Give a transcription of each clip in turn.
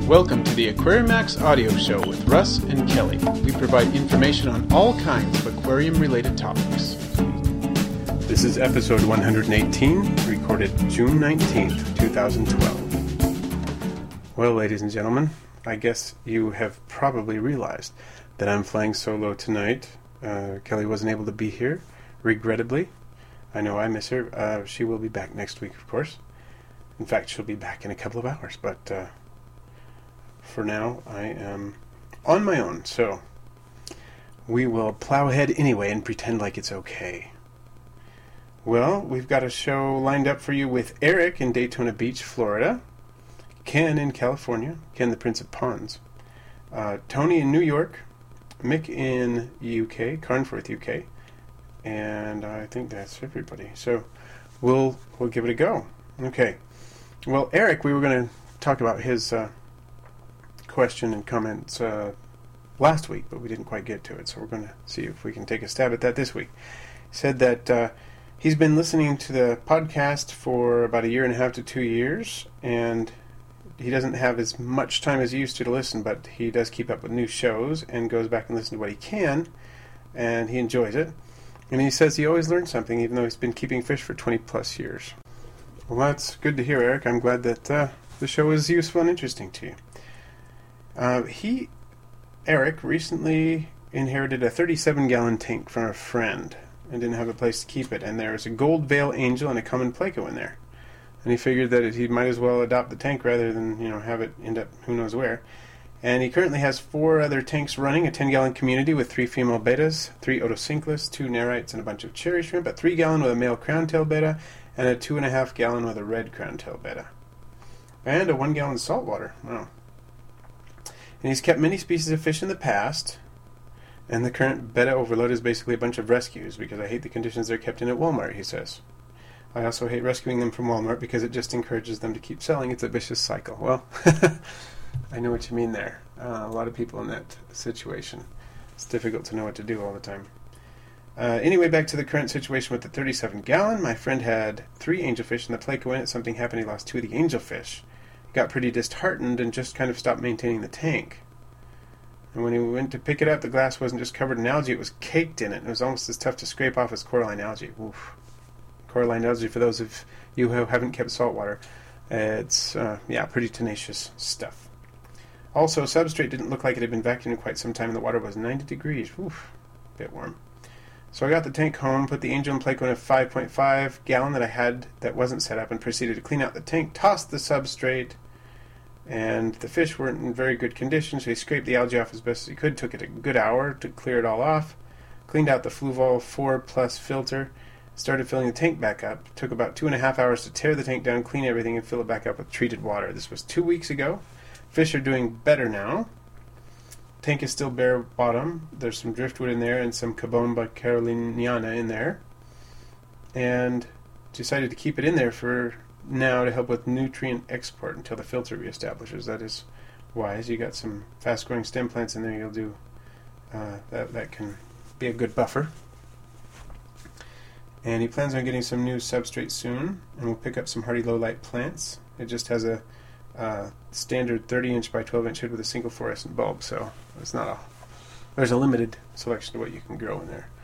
Welcome to the AquariumMax audio show with Russ and Kelly. We provide information on all kinds of aquarium-related topics. This is episode 118, recorded June 19th, 2012. Well, ladies and gentlemen, I guess you have probably realized that I'm flying solo tonight. Kelly wasn't able to be here, regrettably. I know I miss her. She will be back next week, of course. In fact, she'll be back in a couple of hours, but for now, I am on my own, so we will plow ahead anyway and pretend like it's okay. Well, we've got a show lined up for you with Eric in Daytona Beach, Florida, Ken in California, Ken the Prince of Ponds, Tony in New York, Mick in UK, Carnforth, UK, and I think that's everybody. So we'll give it a go. Okay. Well, Eric, we were going to talk about his question and comments last week, but we didn't quite get to it, so we're going to see if we can take a stab at that this week. He said that he's been listening to the podcast for about 1.5 to 2 years, and he doesn't have as much time as he used to listen, but he does keep up with new shows and goes back and listens to what he can, and he enjoys it. And he says he always learns something, even though he's been keeping fish for 20 plus years. Well, that's good to hear, Eric. I'm glad that the show is useful and interesting to you. Eric, recently inherited a 37-gallon tank from a friend and didn't have a place to keep it. And there's a gold veil angel and a common pleco in there. And he figured that he might as well adopt the tank rather than, have it end up who knows where. And he currently has 4 other tanks running, a 10-gallon community with 3 female betas, 3 otocinclus, 2 nerites, and a bunch of cherry shrimp, a 3-gallon with a male crown-tail beta, and a 2.5-gallon with a red crown-tail beta. And a 1-gallon saltwater. Wow. And he's kept many species of fish in the past, and the current beta overload is basically a bunch of rescues because I hate the conditions they're kept in at Walmart, he says. I also hate rescuing them from Walmart because it just encourages them to keep selling. It's a vicious cycle. Well, I know what you mean there. A lot of people in that situation. It's difficult to know what to do all the time. Anyway, back to the current situation with the 37-gallon. My friend had 3 angelfish in the pleco in it. Something happened. He lost 2 of the angelfish. Got pretty disheartened and just kind of stopped maintaining the tank. And when he went to pick it up, the glass wasn't just covered in algae, it was caked in it. It was almost as tough to scrape off as coralline algae. Oof. Coralline algae, for those of you who haven't kept saltwater, it's, pretty tenacious stuff. Also, substrate didn't look like it had been vacuumed in quite some time, and the water was 90 degrees. Oof, bit warm. So I got the tank home, put the angel and pleco in a 5.5 gallon that I had that wasn't set up, and proceeded to clean out the tank, tossed the substrate, and the fish weren't in very good condition, so he scraped the algae off as best as he could. Took it a good hour to clear it all off. Cleaned out the Fluval 4 Plus filter. Started filling the tank back up. Took about 2.5 hours to tear the tank down, clean everything, and fill it back up with treated water. This was 2 weeks ago. Fish are doing better now. Tank is still bare bottom. There's some driftwood in there and some Cabomba caroliniana in there. And decided to keep it in there for now to help with nutrient export until the filter reestablishes. That is wise. You got some fast-growing stem plants in there. You'll do that can be a good buffer. And he plans on getting some new substrate soon, and we'll pick up some hardy low-light plants. It just has a standard 30-inch by 12-inch hood with a single fluorescent bulb, so it's not there's a limited selection of what you can grow in there.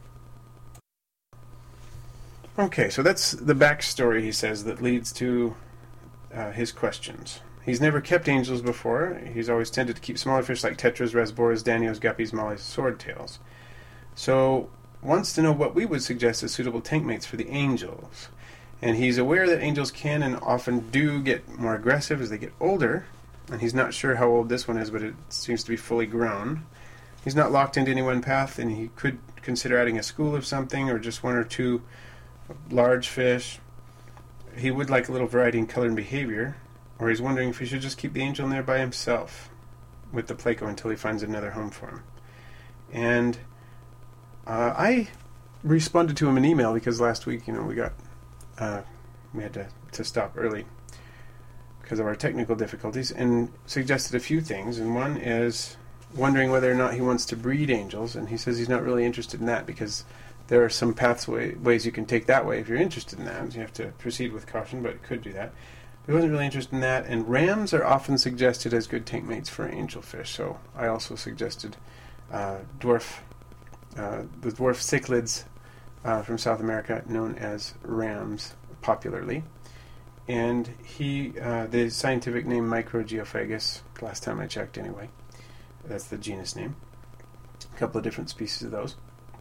Okay, so that's the backstory, he says, that leads to his questions. He's never kept angels before. He's always tended to keep smaller fish like tetras, resboras, danios, guppies, mollies, swordtails. So, wants to know what we would suggest as suitable tank mates for the angels. And he's aware that angels can and often do get more aggressive as they get older. And he's not sure how old this one is, but it seems to be fully grown. He's not locked into any one path, and he could consider adding a school of something or just 1 or 2 large fish. He would like a little variety in color and behavior, or he's wondering if he should just keep the angel in there by himself with the pleco until he finds another home for him. And I responded to him in email because last week, we had to stop early because of our technical difficulties, and suggested a few things. And one is wondering whether or not he wants to breed angels, and he says he's not really interested in that because there are some ways you can take that way if you're interested in that. You have to proceed with caution, but could do that. he wasn't really interested in that. And rams are often suggested as good tank mates for angelfish, so I also suggested the dwarf cichlids from South America, known as rams popularly. And the scientific name Microgeophagus, last time I checked anyway, that's the genus name. A couple of different species of those.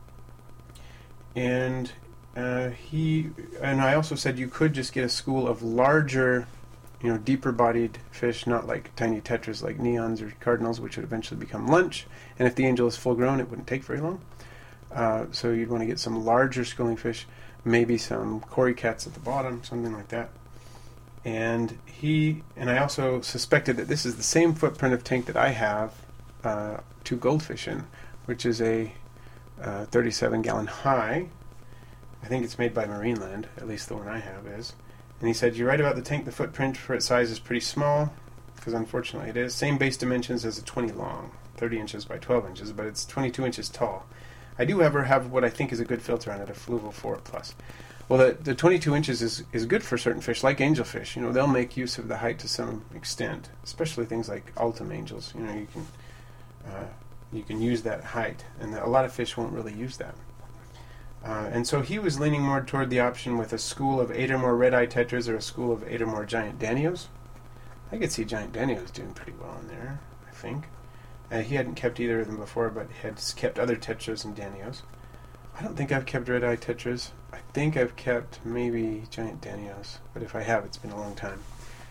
And I also said you could just get a school of larger, deeper-bodied fish, not like tiny tetras like neons or cardinals, which would eventually become lunch. And if the angel is full-grown, it wouldn't take very long. So you'd want to get some larger schooling fish, maybe some cory cats at the bottom, something like that. And I also suspected that this is the same footprint of tank that I have 2 goldfish in, which is a 37-gallon high. I think it's made by Marineland, at least the one I have is. And he said, you're right about the tank. The footprint for its size is pretty small, because unfortunately it is. Same base dimensions as a 20 long, 30 inches by 12 inches, but it's 22 inches tall. I do, however, have what I think is a good filter on it, a Fluval 4+. Well, the 22 inches is good for certain fish, like angelfish. They'll make use of the height to some extent, especially things like Altum angels. You can use that height, and a lot of fish won't really use that. And so he was leaning more toward the option with a school of 8 or more red-eye tetras or a school of 8 or more giant danios. I could see giant danios doing pretty well in there, I think. He hadn't kept either of them before, but had kept other tetras and danios. I don't think I've kept red-eye tetras. I think I've kept maybe giant danios, but if I have, it's been a long time.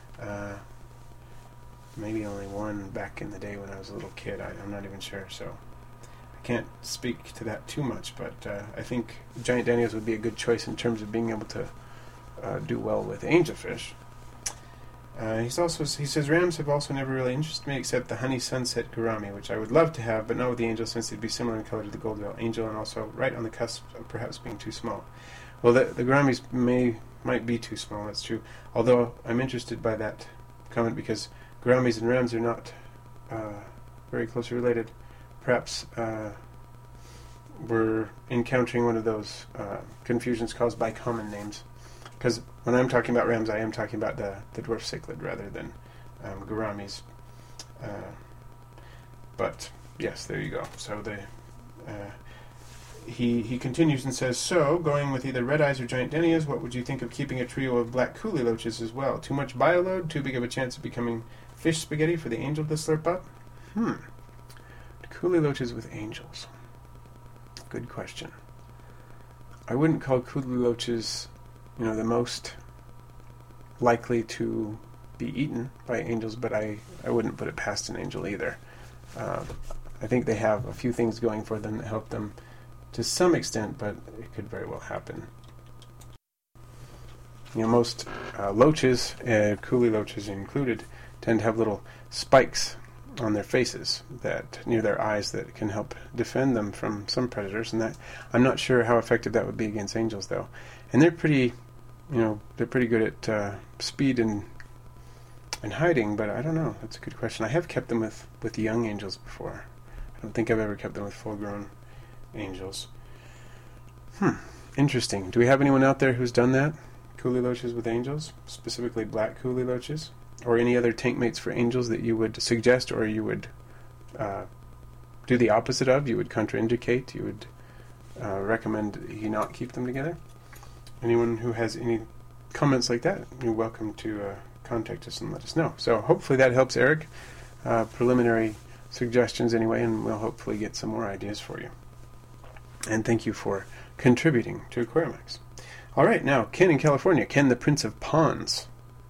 Maybe only one back in the day when I was a little kid. I'm not even sure, so I can't speak to that too much, but I think giant danios would be a good choice in terms of being able to do well with angelfish. He says rams have also never really interested me except the honey sunset gourami, which I would love to have, but not with the angel since they'd be similar in color to the gold-veil angel and also right on the cusp of perhaps being too small. Well, the gouramis might be too small, that's true. Although I'm interested by that comment because gouramis and rams are not very closely related. Perhaps we're encountering one of those confusions caused by common names. Because when I'm talking about rams, I am talking about the dwarf cichlid rather than gouramis. But yes, there you go. So he continues and says, so going with either red eyes or giant danios, what would you think of keeping a trio of black coolie loaches as well? Too much bioload? Too big of a chance of becoming fish spaghetti for the angel to slurp up? Coolie loaches with angels. Good question. I wouldn't call coolie loaches the most likely to be eaten by angels, but I wouldn't put it past an angel either. I think they have a few things going for them that help them to some extent, but it could very well happen. Most loaches, coolie loaches included, tend to have little spikes on their faces near their eyes that can help defend them from some predators, and that I'm not sure how effective that would be against angels though. And they're pretty good at speed and hiding, but I don't know. That's a good question. I have kept them with young angels before. I don't think I've ever kept them with full-grown angels. Interesting. Do we have anyone out there who's done that? Coolie loaches with angels, specifically black coolie loaches, or any other tank mates for angels that you would suggest, or you would do the opposite of? You would contraindicate. You would recommend you not keep them together. Anyone who has any comments like that, you're welcome to contact us and let us know. So hopefully that helps, Eric. Preliminary suggestions anyway, and we'll hopefully get some more ideas for you. And thank you for contributing to Aquariumax. All right, now, Ken in California. Ken, the Prince of Ponds.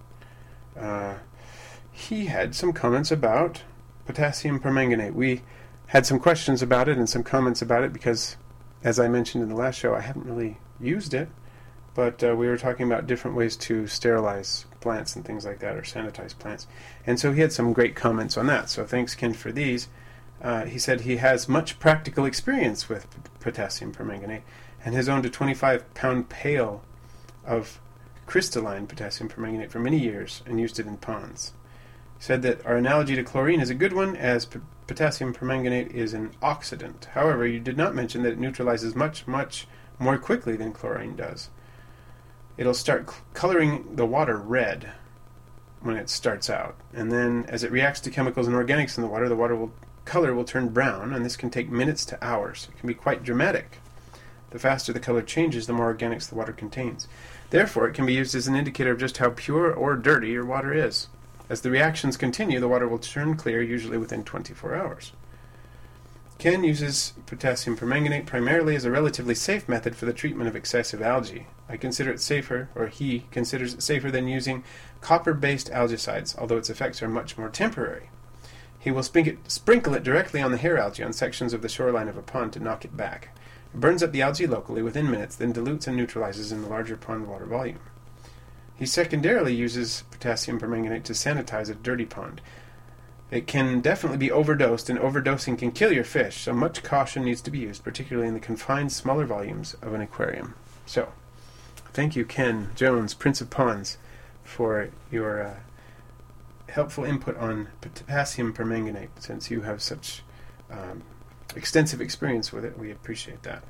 He had some comments about potassium permanganate. We had some questions about it and some comments about it because, as I mentioned in the last show, I haven't really used it. But we were talking about different ways to sterilize plants and things like that, or sanitize plants. And so he had some great comments on that. So thanks, Ken, for these. He said he has much practical experience with potassium permanganate and has owned a 25-pound pail of crystalline potassium permanganate for many years and used it in ponds. He said that our analogy to chlorine is a good one, as potassium permanganate is an oxidant. However, you did not mention that it neutralizes much, much more quickly than chlorine does. It'll start coloring the water red. when it starts out. And then as it reacts to chemicals and organics in the water color will turn brown, and this can take minutes to hours. It can be quite dramatic. The faster the color changes, the more organics the water contains. Therefore, it can be used as an indicator of just how pure or dirty your water is. As the reactions continue, the water will turn clear, usually within 24 hours. Ken uses potassium permanganate primarily as a relatively safe method for the treatment of excessive algae. I consider it safer, or he considers it safer than using copper-based algicides, although its effects are much more temporary. He will sprinkle it directly on the hair algae on sections of the shoreline of a pond to knock it back. It burns up the algae locally within minutes, then dilutes and neutralizes in the larger pond water volume. He secondarily uses potassium permanganate to sanitize a dirty pond. It can definitely be overdosed, and overdosing can kill your fish, so much caution needs to be used, particularly in the confined, smaller volumes of an aquarium. So, thank you, Ken Jones, Prince of Ponds, for your helpful input on potassium permanganate. Since you have such extensive experience with it, we appreciate that.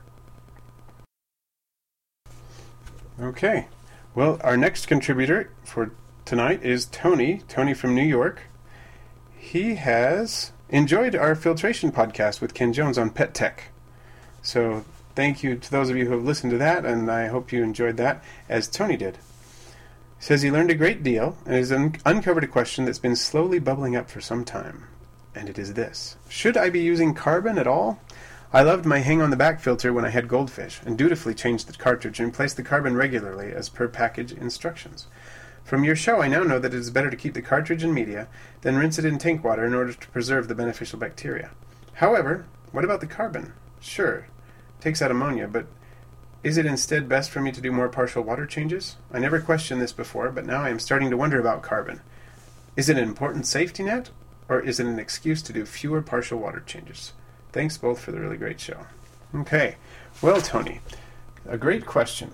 Okay, well, our next contributor for tonight is Tony from New York. He has enjoyed our filtration podcast with Ken Jones on Pet Tech. So thank you to those of you who have listened to that, and I hope you enjoyed that, as Tony did. He says he learned a great deal and has uncovered a question that's been slowly bubbling up for some time. And it is this: should I be using carbon at all? I loved my hang-on-the-back filter when I had goldfish, and dutifully changed the cartridge and replaced the carbon regularly as per package instructions. From your show, I now know that it is better to keep the cartridge in media than rinse it in tank water in order to preserve the beneficial bacteria. However, what about the carbon? Sure, it takes out ammonia, but is it instead best for me to do more partial water changes? I never questioned this before, but now I am starting to wonder about carbon. Is it an important safety net, or is it an excuse to do fewer partial water changes? Thanks both for the really great show. Okay, well, Tony, a great question.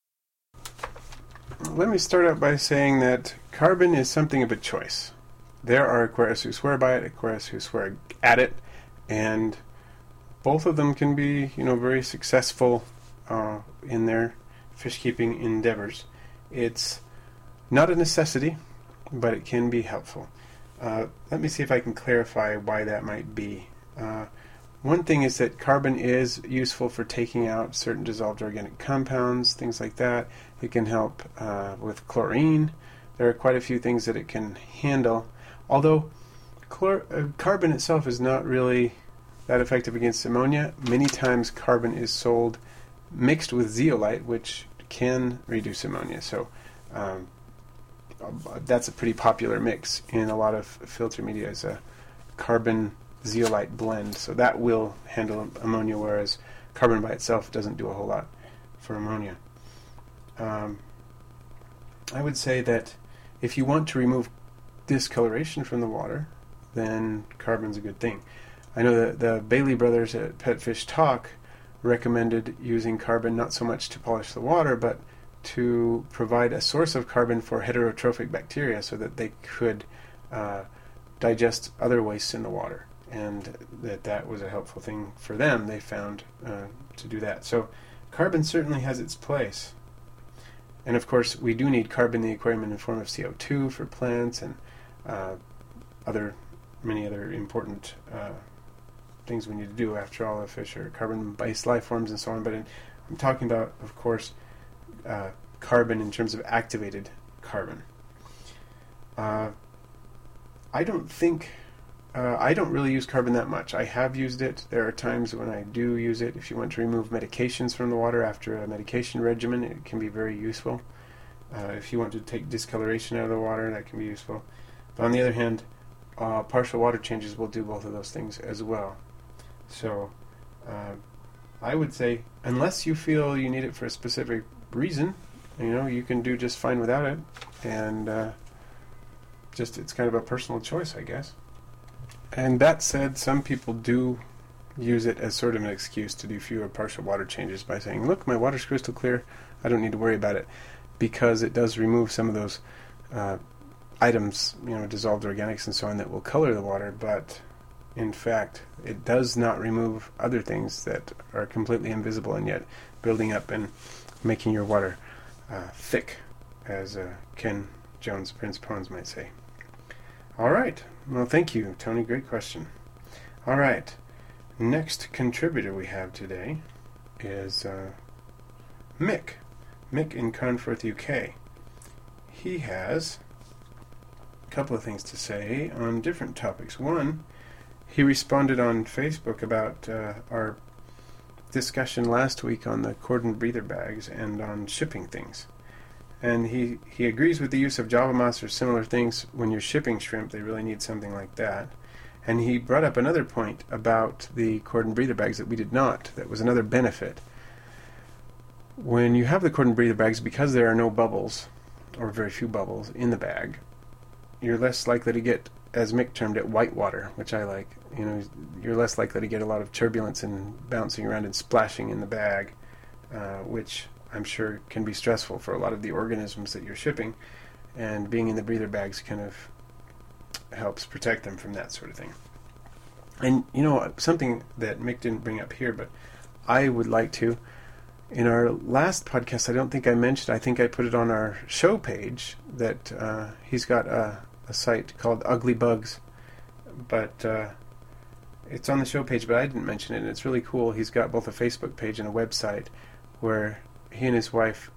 Let me start out by saying that carbon is something of a choice. There are aquarists who swear by it, aquarists who swear at it, and both of them can be, very successful in their fish keeping endeavors. It's not a necessity, but it can be helpful. Let me see if I can clarify why that might be. One thing is that carbon is useful for taking out certain dissolved organic compounds, things like that. It can help with chlorine. There are quite a few things that it can handle, although carbon itself is not really that effective against ammonia. Many times carbon is sold mixed with zeolite, which can reduce ammonia. So that's a pretty popular mix in a lot of filter media, is a carbon zeolite blend. So that will handle ammonia, whereas carbon by itself doesn't do a whole lot for ammonia. I would say that if you want to remove discoloration from the water, then carbon's a good thing. I know that the Bailey brothers at Petfish Talk recommended using carbon not so much to polish the water, but to provide a source of carbon for heterotrophic bacteria so that they could digest other wastes in the water. And that was a helpful thing for them, they found, to do that. So carbon certainly has its place. And of course, we do need carbon in the aquarium in the form of CO2 for plants and many other important things we need to do. After all, the fish are carbon-based life forms and so on. But I'm talking about, of course, carbon in terms of activated carbon. I don't really use carbon that much. I have used it. There are times when I do use it. If you want to remove medications from the water after a medication regimen, it can be very useful. If you want to take discoloration out of the water, that can be useful. But on the other hand, partial water changes will do both of those things as well. So I would say, unless you feel you need it for a specific reason, you can do just fine without it. And it's kind of a personal choice, I guess. And that said, some people do use it as sort of an excuse to do fewer partial water changes by saying, look, my water's crystal clear, I don't need to worry about it, because it does remove some of those items, dissolved organics and so on, that will color the water, but in fact, it does not remove other things that are completely invisible and yet building up and making your water thick, as Ken Jones, Prince Ponds might say. All right. Well, thank you, Tony. Great question. All right. Next contributor we have today is Mick. Mick in Carnforth, UK. He has a couple of things to say on different topics. One, he responded on Facebook about our discussion last week on the cordon breather bags and on shipping things. And he agrees with the use of Java Moss or similar things when you're shipping shrimp. They really need something like that. And he brought up another point about the cordon breather bags that we did not. That was another benefit. When you have the cordon breather bags, because there are no bubbles, or very few bubbles, in the bag, you're less likely to get, as Mick termed it, white water, which I like. You know, you're less likely to get a lot of turbulence and bouncing around and splashing in the bag, which I'm sure can be stressful for a lot of the organisms that you're shipping. And being in the breather bags kind of helps protect them from that sort of thing. And, you know, something that Mick didn't bring up here, but I would like to, in our last podcast, I don't think I mentioned, I think I put it on our show page, that he's got a site called Ugly Bugs, but it's on the show page, but I didn't mention it, and it's really cool. He's got both a Facebook page and a website where he and his wife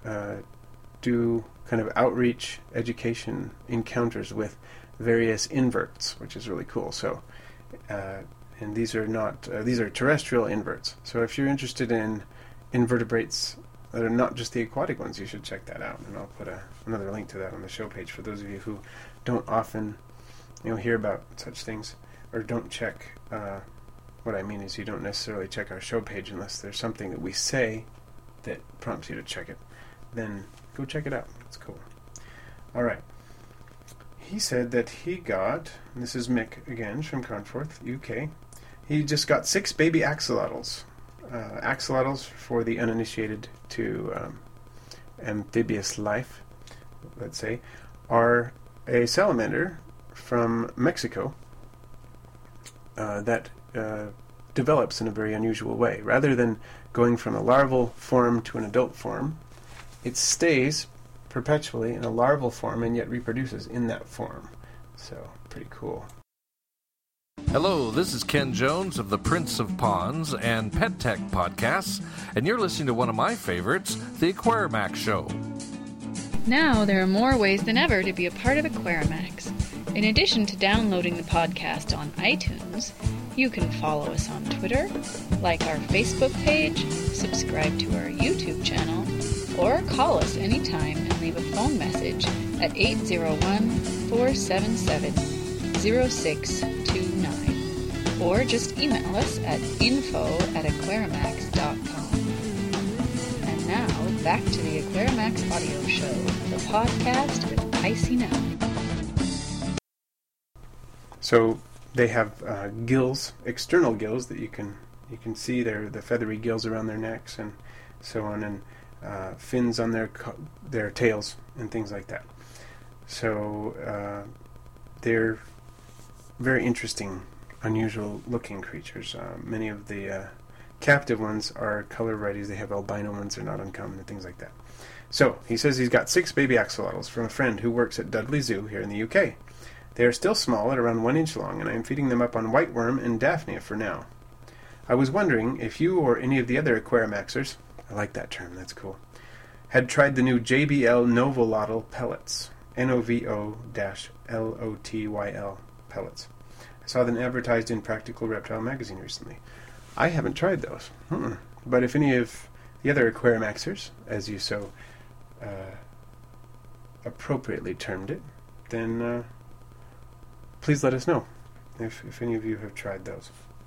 do kind of outreach education encounters with various inverts, which is really cool. So, and these are not these are terrestrial inverts. So if you're interested in invertebrates that are not just the aquatic ones, you should check that out. And I'll put another link to that on the show page for those of you who don't often, hear about such things or don't check. What I mean is you don't necessarily check our show page unless there's something that we say that prompts you to check it. Then go check it out. It's cool. All right. He said that he got, and this is Mick again from Carnforth, UK, he just got 6 baby axolotls. Axolotls, for the uninitiated to amphibious life, let's say, are a salamander from Mexico that develops in a very unusual way. Rather than going from a larval form to an adult form, it stays perpetually in a larval form and yet reproduces in that form. So, pretty cool. Hello, this is Ken Jones of the Prince of Ponds and Pet Tech podcasts, and you're listening to one of my favorites, The Aquarimax Show. Now there are more ways than ever to be a part of Aquarimax. In addition to downloading the podcast on iTunes, you can follow us on Twitter, like our Facebook page, subscribe to our YouTube channel, or call us anytime and leave a phone message at 801-477-0629, or just email us at info@aquarimax.com. And now, back to the Aquarimax audio show, the podcast with Icy Nell. So they have gills, external gills that you can see the feathery gills around their necks and so on, and fins on their tails and things like that. So they're very interesting, unusual-looking creatures. Many of the captive ones are color varieties. They have albino ones. They're not uncommon and things like that. So he says he's got 6 baby axolotls from a friend who works at Dudley Zoo here in the UK. They are still small at around 1 inch long, and I am feeding them up on whiteworm and Daphnia for now. I was wondering if you or any of the other Aquarimaxers, I like that term, that's cool, had tried the new JBL Novolotl pellets, NOVO-LOTYL pellets. I saw them advertised in Practical Reptile magazine recently. I haven't tried those, but if any of the other Aquarimaxers, as you so appropriately termed it, then please let us know if any of you have tried those.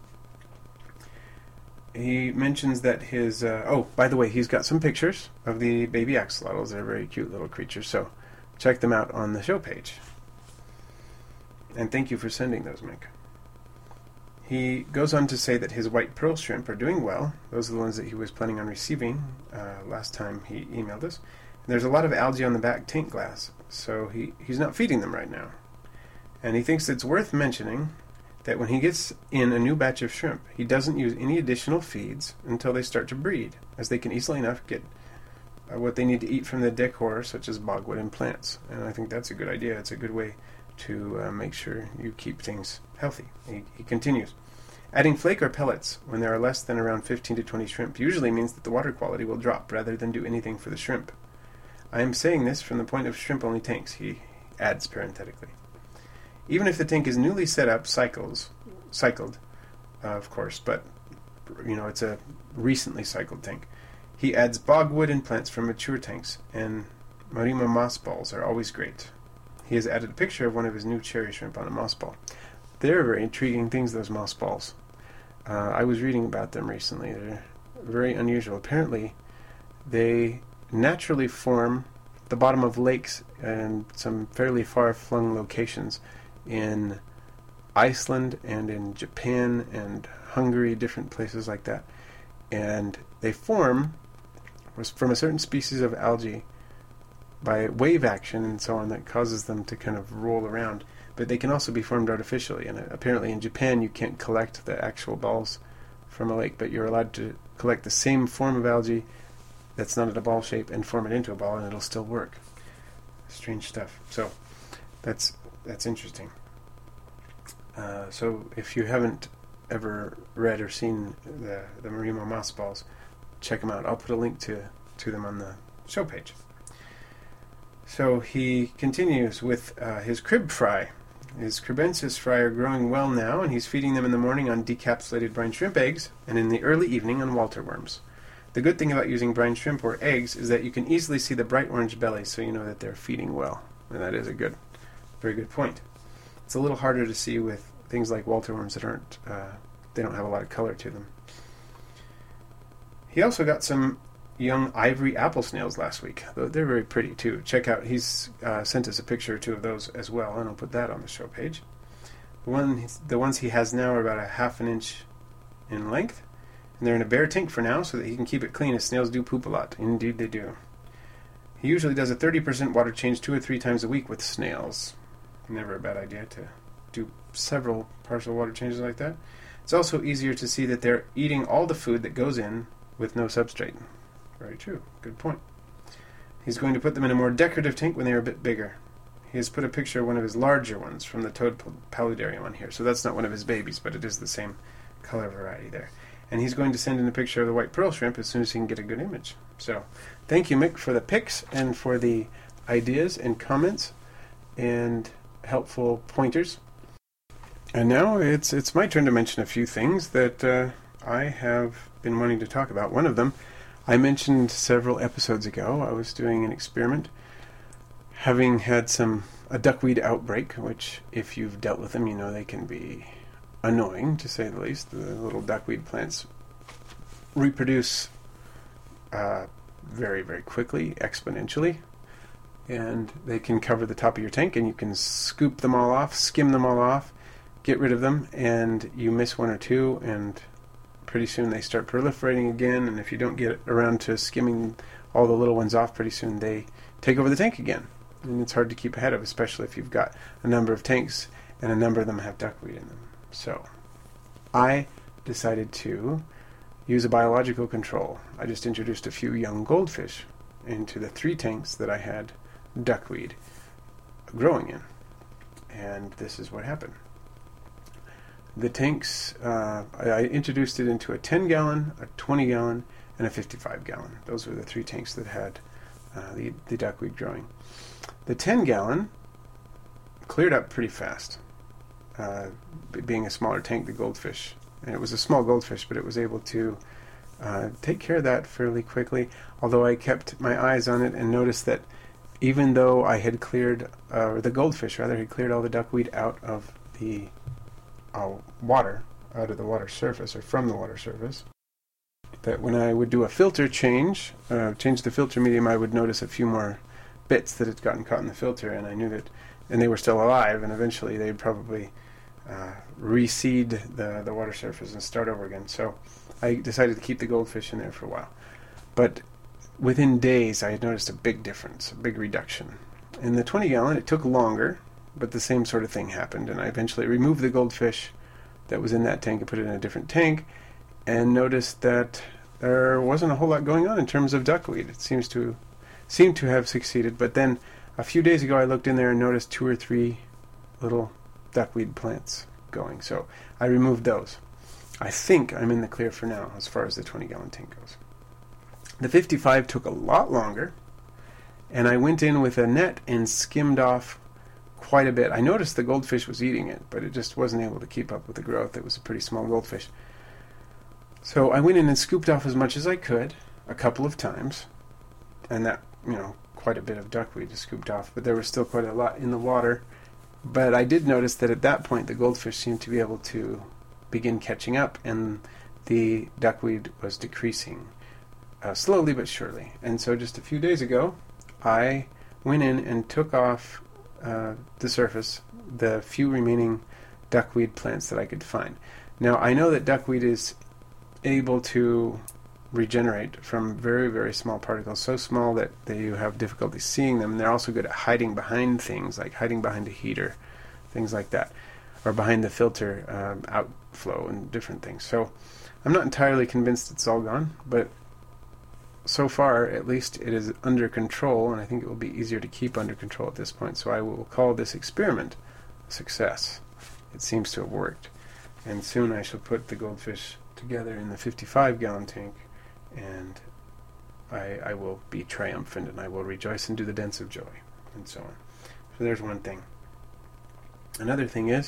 He mentions that his... by the way, he's got some pictures of the baby axolotls. They're very cute little creatures, so check them out on the show page. And thank you for sending those, Mick. He goes on to say that his white pearl shrimp are doing well. Those are the ones that he was planning on receiving last time he emailed us. And there's a lot of algae on the back tank glass, so he's not feeding them right now. And he thinks it's worth mentioning that when he gets in a new batch of shrimp, he doesn't use any additional feeds until they start to breed, as they can easily enough get what they need to eat from the decor, such as bogwood and plants. And I think that's a good idea. It's a good way to make sure you keep things healthy. He continues. Adding flake or pellets when there are less than around 15 to 20 shrimp usually means that the water quality will drop rather than do anything for the shrimp. I am saying this from the point of shrimp-only tanks, he adds parenthetically. Even if the tank is newly set up, cycled, of course, but it's a recently cycled tank. He adds bogwood and plants from mature tanks, and Marima moss balls are always great. He has added a picture of one of his new cherry shrimp on a moss ball. They're very intriguing things, those moss balls. I was reading about them recently. They're very unusual. Apparently, they naturally form the bottom of lakes and some fairly far-flung locations in Iceland and in Japan and Hungary, different places like that. And they form from a certain species of algae by wave action and so on that causes them to kind of roll around. But they can also be formed artificially, and apparently in Japan you can't collect the actual balls from a lake, but you're allowed to collect the same form of algae that's not at a ball shape and form it into a ball, and it'll still work. Strange stuff. So that's interesting. So if you haven't ever read or seen the Marima moss balls, check them out. I'll put a link to them on the show page. So he continues with his crib fry. His cribensis fry are growing well now, and he's feeding them in the morning on decapsulated brine shrimp eggs, and in the early evening on Walter worms. The good thing about using brine shrimp or eggs is that you can easily see the bright orange bellies, so you know that they're feeding well. And that is a very good point. It's a little harder to see with things like Walter worms that aren't, they don't have a lot of color to them. He also got some young ivory apple snails last week. They're very pretty too. Check out, he's sent us a picture or two of those as well, and I'll put that on the show page. The ones he has now are about a half an inch in length, and they're in a bare tank for now so that he can keep it clean, as snails do poop a lot. Indeed they do. He usually does a 30% water change 2 or 3 times a week with snails. Never a bad idea to do several partial water changes like that. It's also easier to see that they're eating all the food that goes in with no substrate. Very true. Good point. He's going to put them in a more decorative tank when they are a bit bigger. He has put a picture of one of his larger ones from the Toad Paludarium on here. So that's not one of his babies, but it is the same color variety there. And he's going to send in a picture of the white pearl shrimp as soon as he can get a good image. So thank you, Mick, for the pics and for the ideas and comments and helpful pointers. And now it's my turn to mention a few things that I have been wanting to talk about. One of them, I mentioned several episodes ago. I was doing an experiment, having had a duckweed outbreak, which if you've dealt with them, you know they can be annoying, to say the least. The little duckweed plants reproduce very, very quickly, exponentially, and they can cover the top of your tank, and you can scoop them all off, skim them all off, get rid of them, and you miss one or two, and pretty soon they start proliferating again, and if you don't get around to skimming all the little ones off, pretty soon they take over the tank again. And it's hard to keep ahead of, especially if you've got a number of tanks and a number of them have duckweed in them. So I decided to use a biological control. I just introduced a few young goldfish into the 3 tanks that I had duckweed growing in. And this is what happened. The tanks, I introduced it into a 10-gallon, a 20-gallon, and a 55-gallon. Those were the 3 tanks that had the duckweed growing. The 10-gallon cleared up pretty fast, being a smaller tank, the goldfish. And it was a small goldfish, but it was able to take care of that fairly quickly, although I kept my eyes on it and noticed that even though I had cleared, the goldfish rather, had cleared all the duckweed out of the water, out of the water surface, or from the water surface, that when I would do a filter change the filter medium, I would notice a few more bits that had gotten caught in the filter, and I knew that, and they were still alive, and eventually they'd probably reseed the water surface and start over again. So I decided to keep the goldfish in there for a while. But within days, I had noticed a big difference, a big reduction. In the 20-gallon, it took longer, but the same sort of thing happened, and I eventually removed the goldfish that was in that tank and put it in a different tank, and noticed that there wasn't a whole lot going on in terms of duckweed. It seemed to have succeeded, but then a few days ago I looked in there and noticed 2 or 3 little duckweed plants going, so I removed those. I think I'm in the clear for now as far as the 20-gallon tank goes. The 55 took a lot longer, and I went in with a net and skimmed off quite a bit. I noticed the goldfish was eating it, but it just wasn't able to keep up with the growth. It was a pretty small goldfish. So I went in and scooped off as much as I could a couple of times, and that, quite a bit of duckweed is scooped off, but there was still quite a lot in the water. But I did notice that at that point the goldfish seemed to be able to begin catching up, and the duckweed was decreasing slowly but surely. And so just a few days ago, I went in and took off the surface the few remaining duckweed plants that I could find. Now, I know that duckweed is able to regenerate from very, very small particles, so small that you have difficulty seeing them. They're also good at hiding behind things, like hiding behind a heater, things like that, or behind the filter outflow and different things. So I'm not entirely convinced it's all gone, but so far, at least, it is under control, and I think it will be easier to keep under control at this point. So I will call this experiment a success. It seems to have worked. And soon I shall put the goldfish together in the 55-gallon tank, and I will be triumphant, and I will rejoice and do the dance of joy, and so on. So there's one thing. Another thing is,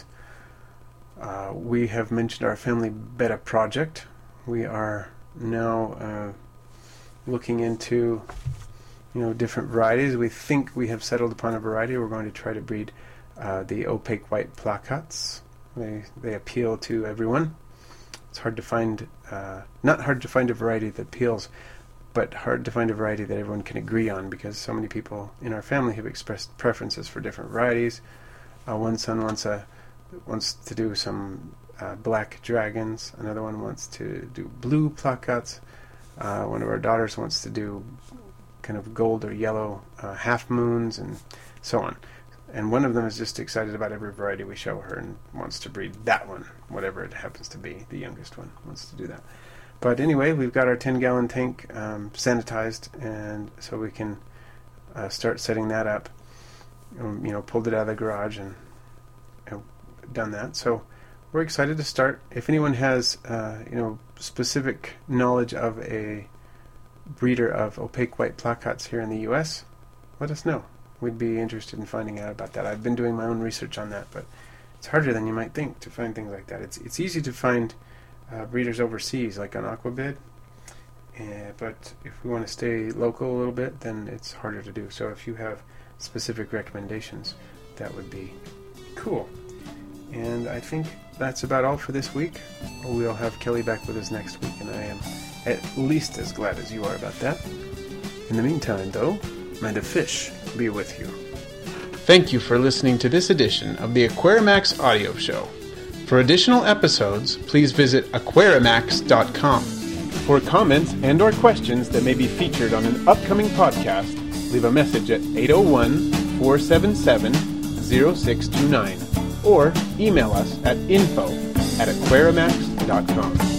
we have mentioned our Family Betta project. We are now looking into different varieties. We think we have settled upon a variety. We're going to try to breed the opaque white placats. They appeal to everyone. It's hard to find, not hard to find a variety that appeals, but hard to find a variety that everyone can agree on, because so many people in our family have expressed preferences for different varieties. One son wants to do some black dragons. Another one wants to do blue placats. One of our daughters wants to do kind of gold or yellow half moons, and so on. And one of them is just excited about every variety we show her and wants to breed that one, whatever it happens to be. The youngest one wants to do that. But anyway, we've got our 10-gallon tank sanitized, and so we can start setting that up. Pulled it out of the garage and done that. So we're excited to start. If anyone has specific knowledge of a breeder of opaque white placats here in the U.S., let us know. We'd be interested in finding out about that. I've been doing my own research on that, but it's harder than you might think to find things like that. It's easy to find breeders overseas, like on Aquabid, but if we want to stay local a little bit, then it's harder to do. So if you have specific recommendations, that would be cool. And I think that's about all for this week. We'll have Kelly back with us next week, and I am at least as glad as you are about that. In the meantime, though, may the fish be with you. Thank you for listening to this edition of the Aquarimax audio show. For additional episodes, please visit aquarimax.com. For comments and or questions that may be featured on an upcoming podcast, leave a message at 801-477-0629 or email us at info@aquarimax.com.